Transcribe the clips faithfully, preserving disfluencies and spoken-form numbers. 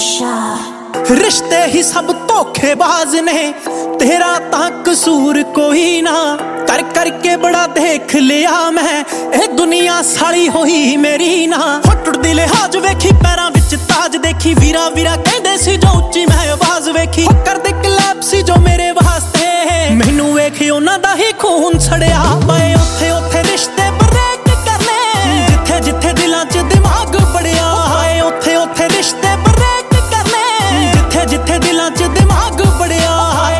रिश्ते ही सब धोखेबाज ने, तेरा तां कसूर कोई ना। कर करके बड़ा देख लिया मैं, ए दुनिया साली होई मेरी ना। हो टुटदी लिहाज वेखी पैरां विच ताज देखी, वीरा वीरा कहंदे सी जो उच्ची मैं आवाज वेखी। हो करदे कलैप सी जो मेरे वास्ते, मैनू वेखी उन्हां दा ही खून छड़िया। मैं उत्थे उत्थे रिश्ते ब्रेक करने, जिथे जिथे दिलां च दिमाग बड़िया। मैं उत्थे उत्थे रिश्ते ब्रेक करने, जिथे जिथे दिलां च दिमाग बड़िया।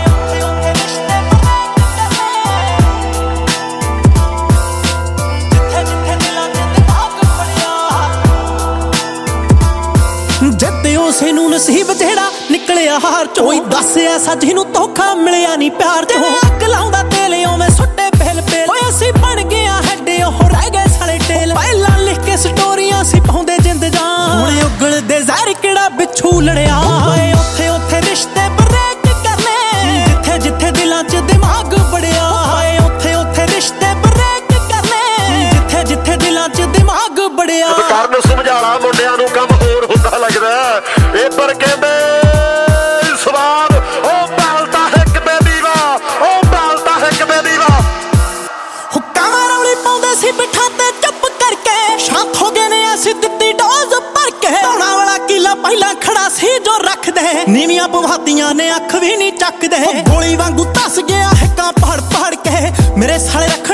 जते उसे नू नसीब जेड़ा निकलिया हार चो, कोई दस ऐसा जिन्नू धोखा मिलिया नहीं प्यार चो। अग लाउंदा तेल ओवें सुट्टे पेल पेल, ओए असीं बन गया हैडे ओह रह गए साले टेल। पहला लिख के स्टोरियां सी पाउंदे जिंद जान, हुण उगलदे ज़हर किहड़ा बिच्छू लड़िया। ओए उत्थे उत्थे रिश्ते ब्रेक करने, जिथे जिथे दिलां च दिमाग बड़िया। ओए उत्थे उत्थे रिश्ते ब्रेक करने, जिथे जिथे दिलां च दिमाग बड़िया। ਕਰਨ ਸਮਝਾਣਾ ਮੁੰਡਿਆਂ ਨੂੰ ਕੰਮ ਹੋਰ ਹੁੰਦਾ ਲੱਗਦਾ ਇਹ, ਪਰ ਕਹਿੰਦੇ ਸਵਾਦ ਉਹ ਬਾਲਤਾ ਹੈ ਕਿਤੇ ਦੀਵਾ, ਉਹ ਬਾਲਤਾ ਹੈ ਕਿਤੇ ਦੀਵਾ। ਹੁੱਕਾਂ ਰੌਲੀ ਪਾਉਂਦੇ ਸੀ ਬਿਠਾ ਤੇ ਚੁੱਪ ਕਰਕੇ, ਸ਼ਾਂਤ ਹੋ ਗਏ ਨੇ ਅਸੀਂ ਦਿੱਤੀ ਡੋਜ਼ ਭਰ ਕੇ। ਧੌਣਾ ਵਾਲਾ ਕੀਲਾ ਪਹਿਲਾਂ ਖੜਾ ਸੀ ਜੋ ਰੱਖਦੇ, ਨੀਵੀਆਂ ਪਵਾਤੀਆਂ ਨੇ ਅੱਖ ਵੀ ਨਹੀਂ ਚੱਕਦੇ। ਗੋਲੀ ਵਾਂਗੂ ਧੱਸ ਗਿਆ ਹਿੱਕਾਂ ਪੜ ਪੜ ਕੇ, ਮੇਰੇ ਸਾਲੇ ਰੱਖ